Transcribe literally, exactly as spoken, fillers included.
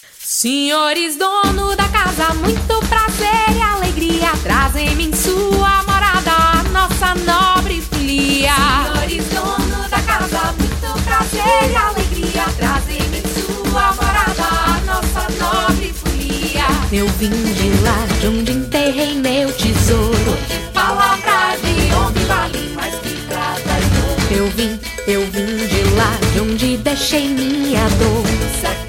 Senhores dono da casa, muito prazer e alegria, trazem-me em sua morada a nossa nobre folia. Senhores dono da casa, muito prazer e alegria, trazem-me em sua morada a nossa nobre folia. Eu vim de lá de onde enterrei meu tesouro, palavra de homem vale mais que prata e ouro. Eu vim, eu vim de lá de onde deixei minha dor.